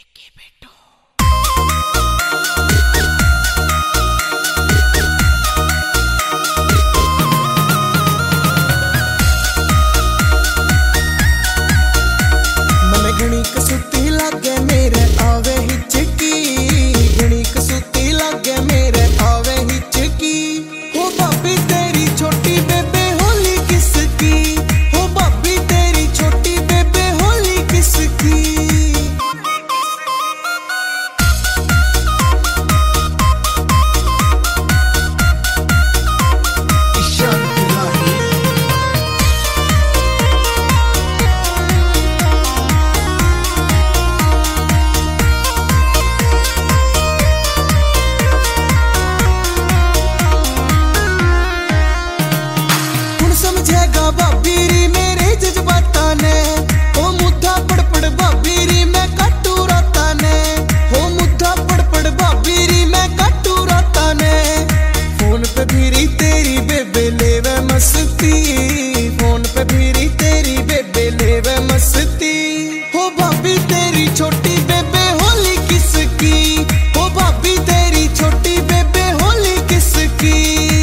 के बेटो। मन घणी कसुती लागे मेरे आवे हिचकी, घणी कसुती लागे मेरे आवे हिचकी। हो भाभी तेरी छोटी बेबे होली किसकी, हो भाभी तेरी छोटी बेबे होली किसकी। समझेगा भाभी री मेरे जज्बाता ने, हो मुद्दा पड़पड़ भाभी री मैं काटू राता ने, हो मुद्दा पड़पड़ भाभी री मैं काटू राता ने। फोन पे भीरी तेरी बेबे लेवे मस्ती, फोन पे भीरी तेरी बेबे लेवे मस्ती। हो भाभी तेरी छोटी बेबे होली किसकी, हो भाभी तेरी छोटी बेबे होली किसकी।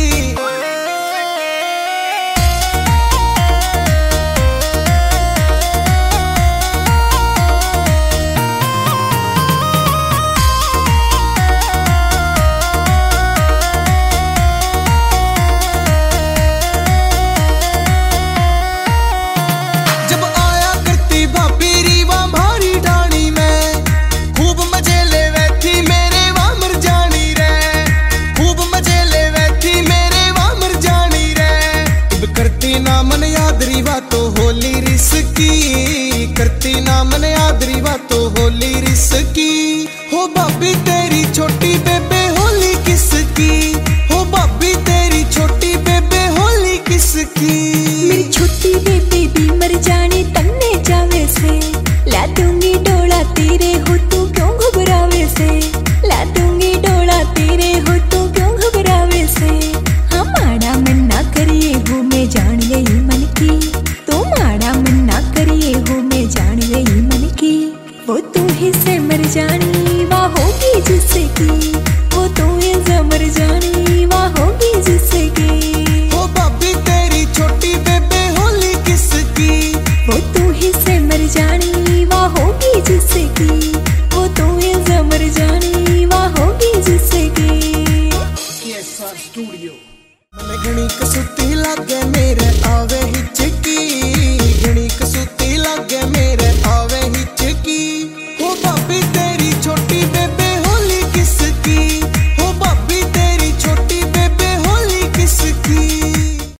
मन यादरी बातों होली रिस्की, करती ना मन यादरी बातों होली रिस्की। हो भाभी तेरी छोटी बेबे होली किसकी, हो भाभी तेरी छोटी बेबे होली किसकी। मेरी छोटी बेबी भी मर जाने तन्ने जावे से, ला दूंगी डोला तेरे हो तू क्यों घबरावे से, ला दूंगी डोला तेरे हो तू क्यों घबरावे से। हाँ माड़ा मन ना करिए हो मैं जान गई मन की, तो माड़ा मन ना करिए हो मैं जान गई मन की। वो तू ही से मर जानी वाह होगी जिससे की, वो तू ही से मर जानी वाह होगी जिससे की। हो भाभी तेरी छोटी बेबे होली किसकी, वो तू ही से मर जानी वाह होगी जिससे की।